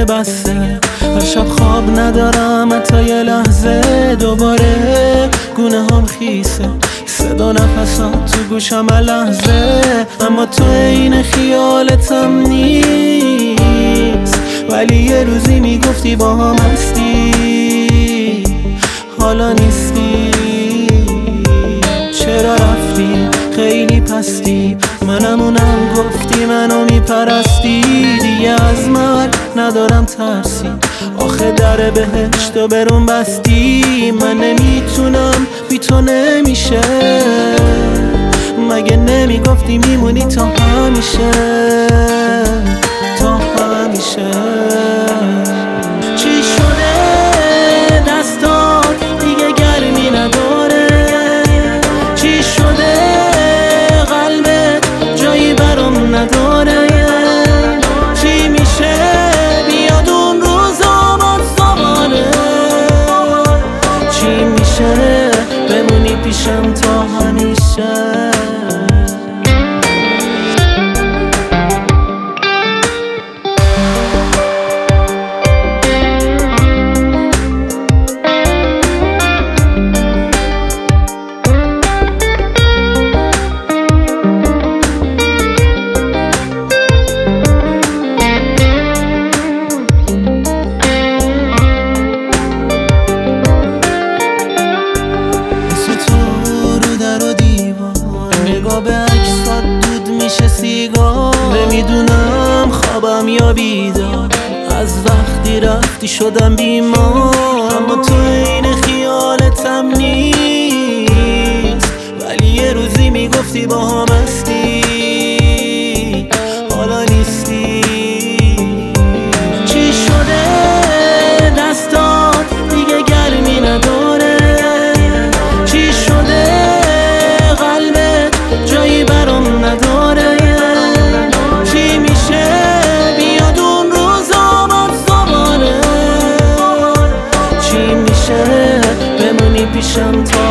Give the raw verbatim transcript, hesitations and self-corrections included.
بسته. هر شب خواب ندارم حتی یه لحظه، دوباره گونه هم خیسه، صدا نفسات تو گوشم هر لحظه. اما تو این خیالتم نیست، ولی یه روزی میگفتی با هم هستی، حالا نیستی. چرا رفتی خیلی پستی، منم اونم گفتی منو میپرستی. دیگه از من ندارم ترسی، آخه در بهشتو برون بستی. من نمیتونم بی تو نمیشه، مگه نمیگفتی میمونی تا همیشه، تا همیشه. چی شده دستات دیگه گرمی نداره، چی شده قلبت جایی برام نداره، چی میشه بیاد اون روزا باز دوباره، چی میشه بمونی پیشم تا همیشه. نگاه به عکسات دود میشه سیگار، نمیدونم خوابم یا بیدار، از وقتی رفتی شدم بیمار. اما تو این خیالتم نیست، ولی یه روزی میگفتی با هم هستی، حالا نیستی. چی شده دستات دیگه گرمی نداره، چی شده جایی برام نداره، چی میشه بیاد اون روزا باز دوباره، چی میشه بمونی پیشم تا